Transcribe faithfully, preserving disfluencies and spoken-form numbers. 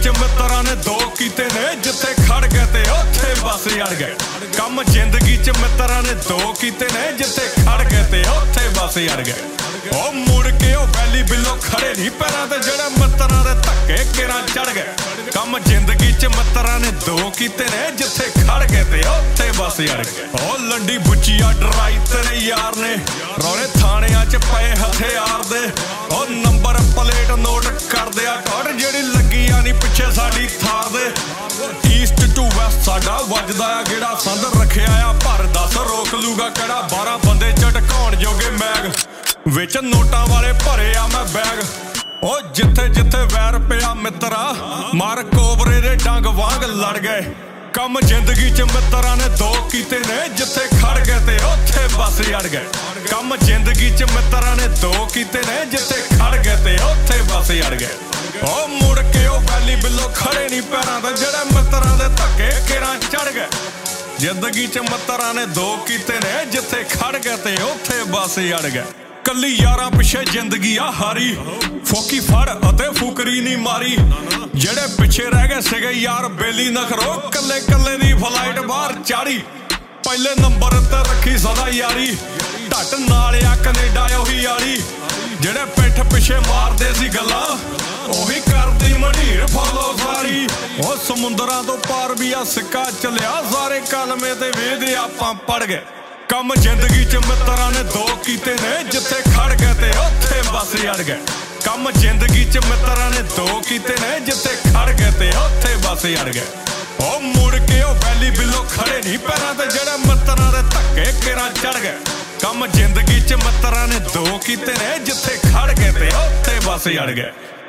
च मित्रां ने दो कीते ने जिथे खड़ गए ते उत्थे बस अड़ गए। कम जिंदगी च मित्रां ने दो कीते ने जिथे खड़ गए ते उत्थे बस अड़ गए। ओ मुड़ के ओ वैली बिलो खड़े नहीं पैरां ते जेड़े मित्रां दे धक्के किरां चढ़ गए। कम जिंदगी च मित्रां ने दो कीते ने जिथे खड़ गए ते उत्थे बस अड़ गए। ओ लंडी बुच्चिया डराई तेरे यार ने रौले थाणियां च पए हथियार दे। ओ नंबर प्लेट नोट कर दिया टोट जेड़ी लगी आ नी पिछे साडी थार दे। ईस्ट टू वैस्ट साडा वजदा आ गेड़ा संद रखिया आ भर दस रोक लूगा केड़ा। बारह बंदे झटकाउण जोगे मैग विच नोटां वाले भरे आ मैं बैग। ओ जिथे जिथे वैर पिया मित्रा मार कोबरे दे डंग वांग लड़ गए। कम जिंदगी च मित्रां ने दो कीते ने जिथे खड़ गए ते उत्थे बस अड़ गए। कम जिंदगी च मित्रां ने दो कीते ने जिथे खड़ गए ते उत्थे बस अड़ गए। ओ मुड़ के ओ वैली बिलो खड़े नहीं पैरां ते जेड़े मित्रां दे धक्के किरां चढ़ गए। जिंदगी च मित्रां ने दो कीते ने जिथे खड़ गए ते उत्थे बस अड़ गए। कल्ली यारां पिछे जिंदगी आ हारी फोकी फड़ अते फुकरी नहीं मारी। जेड़े पिछे रह गए सिगे यार बेली नखरो कल्ले कल्ले दी फ्लाइट बाहर चाड़ी। पहले नंबर ते रखी सदा यारी ढट नाल आ कनेडा ओही यारी। जेड़े पिठ पिछे मारदे सी गल्लां ओही करदी मंढीर फॉलो सारी। ओ समुंदरां तो पार भी आ सिक्का चलिया सारे कलमे ते वेद आपां पढ़ गए। कम जिंदगी च मित्रां ने दो कीते ने जिथे खड़ गए ते उत्थे बस अड़ गए। कम जिंदगी च मित्रां ने दो कीते ने जिथे खड़ गए ते उत्थे बस अड़ गए। ओ मुड़ के ओ वैली बिलो खड़े नहीं पैरां ते जेड़े मित्रां दे धक्के किरां चढ़ गए। कम जिंदगी च मित्रां ने दो कीते ने जिथे खड़ गए ते उत्थे बस अड़ गए।